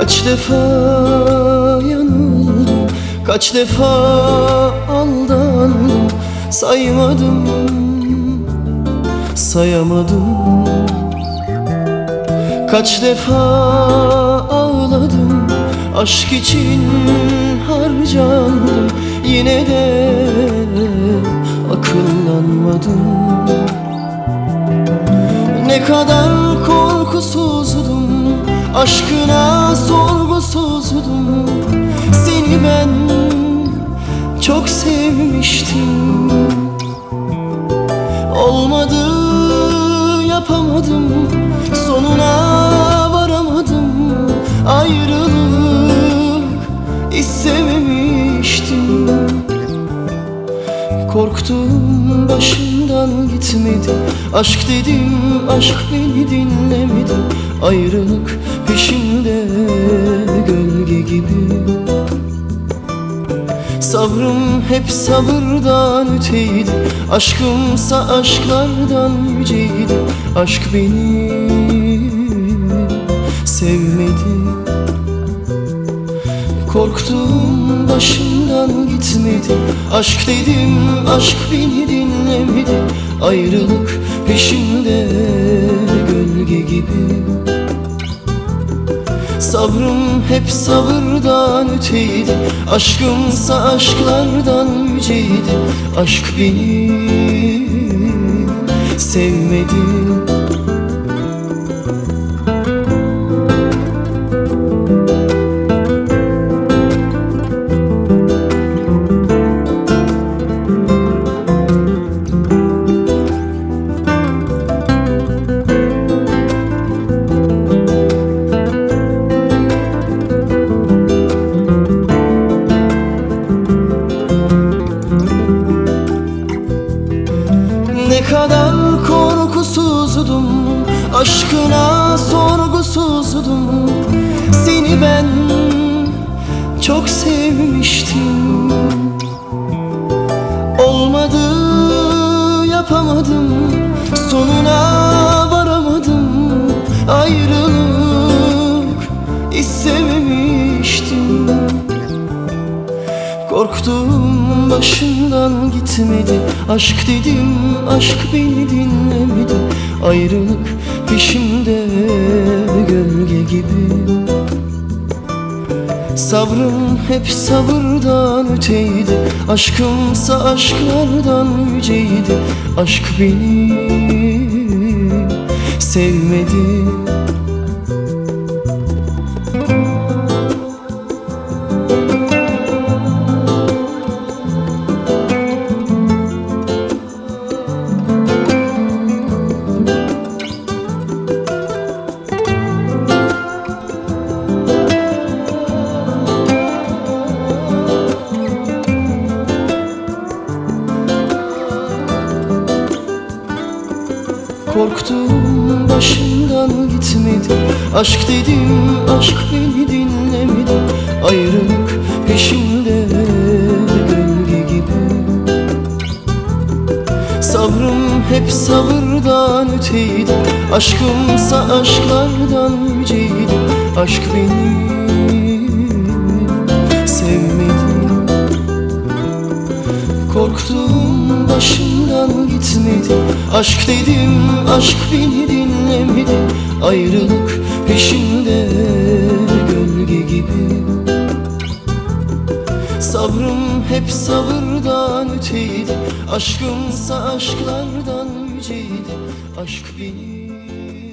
Kaç defa yanıldım, kaç defa aldandım. Saymadım, sayamadım. Kaç defa ağladım, aşk için harcandım. Yine de akıllanmadım. Ne kadar korkusuzdum, aşkına sorgusuzdum. Seni ben çok sevmiştim. Olmadı, yapamadım, sonuna varamadım. Ayrılık istememiştim. Korktum, başımdan gitmedi. Aşk dedim, aşk beni dinlemedi. Ayrılık peşimde gölge gibi. Sabrım hep sabırdan öteydi. Aşkımsa aşklardan yüceydi. Aşk beni sevmedi. Korktum, başımdan gitmedi. Aşk dedim, aşk beni dinlemedi. Ayrılık peşimde gölge gibi. Sabrım hep sabırdan öteydi. Aşkımsa aşklardan yüceydi. Aşk beni sevmedi. Ne kadar korkusuzdum, aşkına sorgusuzdum. Seni ben çok sevmiştim. Olmadı, yapamadım, sonuna varamadım. Ayrılık istememiştim. Korktum, başımdan gitmedi. Aşk dedim, aşk beni dinlemedi. Ayrılık peşimde gölge gibi. Sabrım hep sabırdan öteydi. Aşkımsa aşklardan yüceydi. Aşk beni sevmedi. Korktum, başımdan gitmedi. Aşk dedim, aşk beni dinlemedi. Ayrılık peşimde gölge gibi. Sabrım hep sabırdan öteydi. Aşkımsa aşklardan yüceydi. Aşk beni sevmedi. Korktum, başımdan gitmedi. Aşk dedim, aşk beni dinlemedi. Ayrılık peşimde gölge gibi. Sabrım hep sabırdan öteydi. Aşkımsa aşklardan yüceydi. Aşk beni